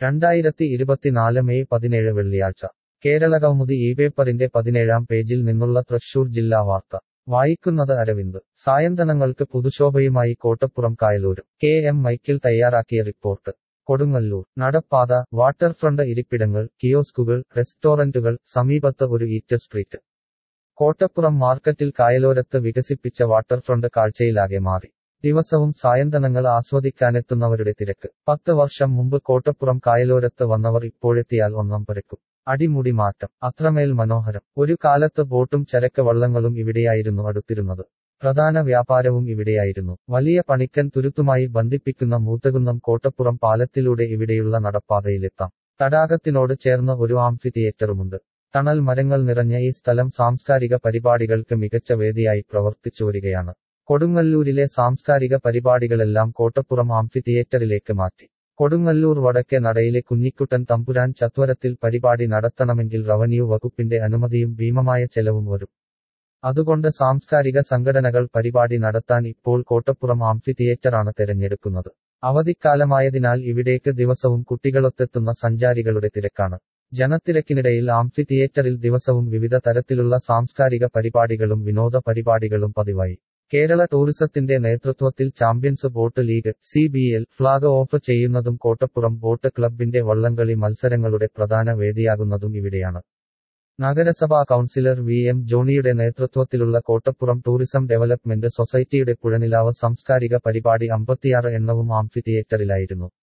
2024 May 17 വെള്ളിയാഴ്ച കേരളകൗമുദി പേപ്പറിന്റെ 17-ാം പേജിൽ നിന്നുള്ള തൃശൂർ ജില്ലാ വാർത്ത വായിക്കുന്നത് അരവിന്ദ്. സായന്തനങ്ങൾക്ക് പുതുശോഭയുമായി കോട്ടപ്പുറം കായലോരം. എം മൈക്കിൾ തയ്യാറാക്കിയ റിപ്പോർട്ട്. കൊടുങ്ങല്ലൂർ. നടപ്പാത, വാട്ടർഫ്രണ്ട് ഇരിപ്പിടങ്ങൾ, കിയോസ്കുകൾ, റെസ്റ്റോറന്റുകൾ, സമീപത്ത് ഒരു ഈറ്റ് സ്ട്രീറ്റ്. കോട്ടപ്പുറം മാർക്കറ്റിൽ കായലോരത്ത് വികസിപ്പിച്ച വാട്ടർഫ്രണ്ട് കാഴ്ചയിലാകെ മാറി. ദിവസവും സായന്തനങ്ങൾ ആസ്വദിക്കാനെത്തുന്നവരുടെ തിരക്ക്. 10 വർഷം മുമ്പ് കോട്ടപ്പുറം കായലോരത്ത് വന്നവർ ഇപ്പോഴെത്തിയാൽ ഒന്നാം പരക്കും. അടിമുടി മാറ്റം. അത്രമേൽ മനോഹരം. ഒരു കാലത്ത് ബോട്ടും ചരക്ക് വള്ളങ്ങളും ഇവിടെയായിരുന്നു അടുത്തിരുന്നത്. പ്രധാന വ്യാപാരവും ഇവിടെയായിരുന്നു. വലിയ പണിക്കൻ തുരുത്തുമായി ബന്ധിപ്പിക്കുന്ന മൂത്തകുന്നം കോട്ടപ്പുറം പാലത്തിലൂടെ ഇവിടെയുള്ള നടപ്പാതയിലെത്താം. തടാകത്തിനോട് ചേർന്ന് ഒരു ആംഫി തിയേറ്ററുമുണ്ട്. തണൽ മരങ്ങൾ നിറഞ്ഞ ഈ സ്ഥലം സാംസ്കാരിക പരിപാടികൾക്ക് മികച്ച വേദിയായി പ്രവർത്തിച്ചുവരികയാണ്. കൊടുങ്ങല്ലൂരിലെ സാംസ്കാരിക പരിപാടികളെല്ലാം കോട്ടപ്പുറം ആംഫി തിയേറ്ററിലേക്ക് മാറ്റി. കൊടുങ്ങല്ലൂർ വടക്കേ നടയിലെ കുഞ്ഞിക്കുട്ടൻ തമ്പുരാൻ ചത്വരത്തിൽ പരിപാടി നടത്തണമെങ്കിൽ റവന്യൂ വകുപ്പിന്റെ അനുമതിയും ഭീമമായ ചെലവും വരും. അതുകൊണ്ട് സാംസ്കാരിക സംഘടനകൾ പരിപാടി നടത്താൻ ഇപ്പോൾ കോട്ടപ്പുറം ആംഫി തിയേറ്ററാണ് തെരഞ്ഞെടുക്കുന്നത്. അവധിക്കാലമായതിനാൽ ഇവിടേക്ക് ദിവസവും കുട്ടികളൊത്തെത്തുന്ന സഞ്ചാരികളുടെ തിരക്കാണ്. ജനത്തിരക്കിനിടയിൽ ആംഫി തിയേറ്ററിൽ ദിവസവും വിവിധ തരത്തിലുള്ള സാംസ്കാരിക പരിപാടികളും വിനോദ പരിപാടികളും പതിവായി. കേരള ടൂറിസത്തിന്റെ നേതൃത്വത്തിൽ champions boat league (CBL) flag off ചെയ്യുന്നതും കോട്ടപ്പുറം ബോട്ട് ക്ലബിന്റെ വള്ളംകളി മത്സരങ്ങളുടെ പ്രധാന വേദിയാകുന്നതും ഇവിടെയാണ്. നഗരസഭാ കൗൺസിലർ VM ജോണിയുടെ നേതൃത്വത്തിലുള്ള കോട്ടപ്പുറം ടൂറിസം ഡെവലപ്മെന്റ് സൊസൈറ്റിയുടെ പുഴനിലാവ് സാംസ്കാരിക പരിപാടി 56 എണ്ണവും ആംഫി തിയേറ്ററിലായിരുന്നു.